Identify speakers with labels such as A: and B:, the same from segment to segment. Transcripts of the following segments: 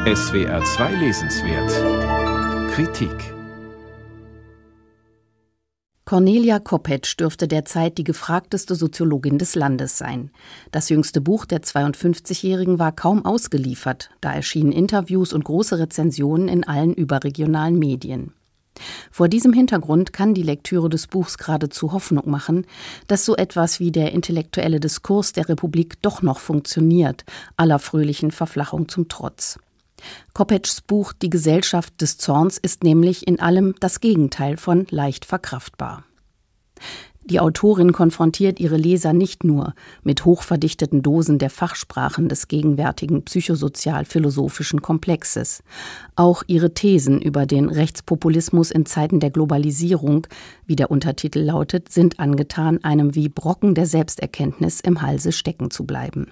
A: SWR 2 Lesenswert Kritik.
B: Cornelia Koppetsch dürfte derzeit die gefragteste Soziologin des Landes sein. Das jüngste Buch der 52-Jährigen war kaum ausgeliefert. Da erschienen Interviews und große Rezensionen in allen überregionalen Medien. Vor diesem Hintergrund kann die Lektüre des Buchs geradezu Hoffnung machen, dass so etwas wie der intellektuelle Diskurs der Republik doch noch funktioniert, aller fröhlichen Verflachung zum Trotz. Koppetschs Buch »Die Gesellschaft des Zorns« ist nämlich in allem das Gegenteil von leicht verkraftbar. Die Autorin konfrontiert ihre Leser nicht nur mit hochverdichteten Dosen der Fachsprachen des gegenwärtigen psychosozial-philosophischen Komplexes. Auch ihre Thesen über den Rechtspopulismus in Zeiten der Globalisierung, wie der Untertitel lautet, sind angetan, einem wie Brocken der Selbsterkenntnis im Halse stecken zu bleiben.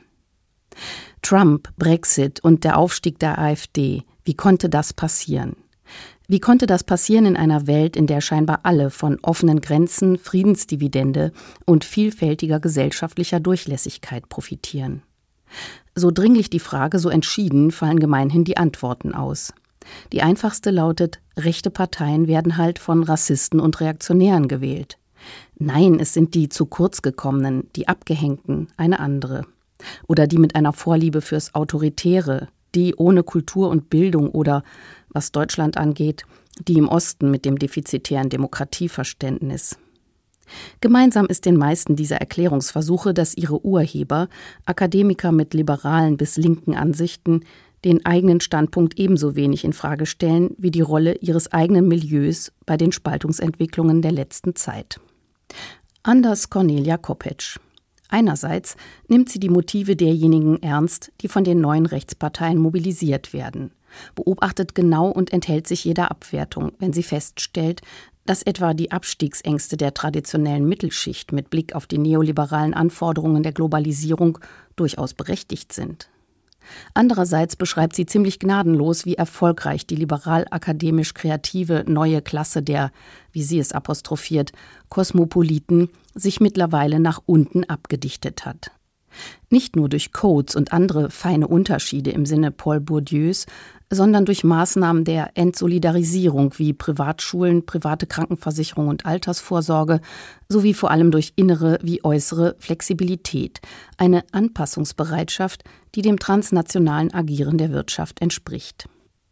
B: Trump, Brexit und der Aufstieg der AfD. Wie konnte das passieren? Wie konnte das passieren in einer Welt, in der scheinbar alle von offenen Grenzen, Friedensdividende und vielfältiger gesellschaftlicher Durchlässigkeit profitieren? So dringlich die Frage, so entschieden fallen gemeinhin die Antworten aus. Die einfachste lautet, rechte Parteien werden halt von Rassisten und Reaktionären gewählt. Nein, es sind die zu kurz gekommenen, die Abgehängten, eine andere. Oder die mit einer Vorliebe fürs Autoritäre, die ohne Kultur und Bildung oder, was Deutschland angeht, die im Osten mit dem defizitären Demokratieverständnis. Gemeinsam ist den meisten dieser Erklärungsversuche, dass ihre Urheber, Akademiker mit liberalen bis linken Ansichten, den eigenen Standpunkt ebenso wenig in Frage stellen wie die Rolle ihres eigenen Milieus bei den Spaltungsentwicklungen der letzten Zeit. Anders Cornelia Koppetsch. Einerseits nimmt sie die Motive derjenigen ernst, die von den neuen Rechtsparteien mobilisiert werden, beobachtet genau und enthält sich jeder Abwertung, wenn sie feststellt, dass etwa die Abstiegsängste der traditionellen Mittelschicht mit Blick auf die neoliberalen Anforderungen der Globalisierung durchaus berechtigt sind. Andererseits beschreibt sie ziemlich gnadenlos, wie erfolgreich die liberal-akademisch-kreative neue Klasse der, wie sie es apostrophiert, Kosmopoliten sich mittlerweile nach unten abgedichtet hat. Nicht nur durch Codes und andere feine Unterschiede im Sinne Paul Bourdieus, sondern durch Maßnahmen der Entsolidarisierung wie Privatschulen, private Krankenversicherung und Altersvorsorge, sowie vor allem durch innere wie äußere Flexibilität, eine Anpassungsbereitschaft, die dem transnationalen Agieren der Wirtschaft entspricht.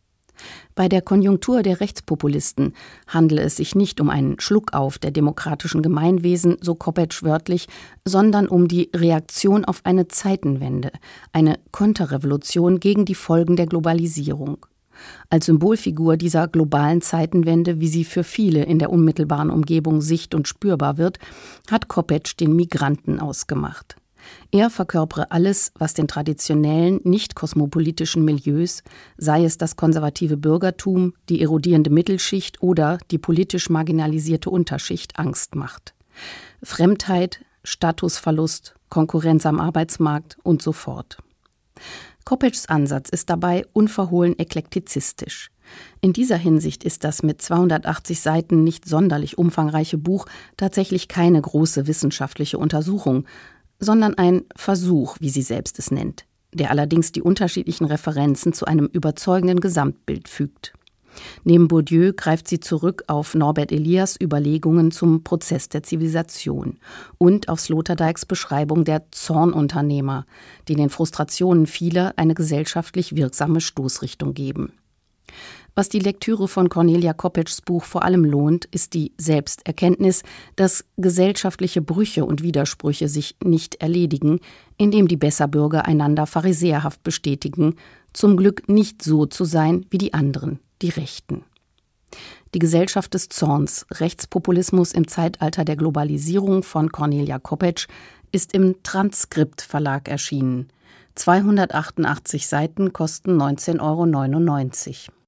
B: Bei der Konjunktur der Rechtspopulisten handele es sich nicht um einen Schluckauf der demokratischen Gemeinwesen, so Koppetsch wörtlich, sondern um die Reaktion auf eine Zeitenwende, eine Konterrevolution gegen die Folgen der Globalisierung. Als Symbolfigur dieser globalen Zeitenwende, wie sie für viele in der unmittelbaren Umgebung sicht- und spürbar wird, hat Koppetsch den Migranten ausgemacht. Er verkörpere alles, was den traditionellen, nicht kosmopolitischen Milieus, sei es das konservative Bürgertum, die erodierende Mittelschicht oder die politisch marginalisierte Unterschicht, Angst macht. Fremdheit, Statusverlust, Konkurrenz am Arbeitsmarkt und so fort. Koppetschs Ansatz ist dabei unverhohlen eklektizistisch. In dieser Hinsicht ist das mit 280 Seiten nicht sonderlich umfangreiche Buch tatsächlich keine große wissenschaftliche Untersuchung, sondern ein Versuch, wie sie selbst es nennt, der allerdings die unterschiedlichen Referenzen zu einem überzeugenden Gesamtbild fügt. Neben Bourdieu greift sie zurück auf Norbert Elias' Überlegungen zum Prozess der Zivilisation und auf Sloterdijks Beschreibung der Zornunternehmer, die den Frustrationen vieler eine gesellschaftlich wirksame Stoßrichtung geben. Was die Lektüre von Cornelia Koppetschs Buch vor allem lohnt, ist die Selbsterkenntnis, dass gesellschaftliche Brüche und Widersprüche sich nicht erledigen, indem die Besserbürger einander pharisäerhaft bestätigen, zum Glück nicht so zu sein wie die anderen, die Rechten. Die Gesellschaft des Zorns, Rechtspopulismus im Zeitalter der Globalisierung von Cornelia Koppetsch ist im Transkript Verlag erschienen. 288 Seiten kosten 19,99 €.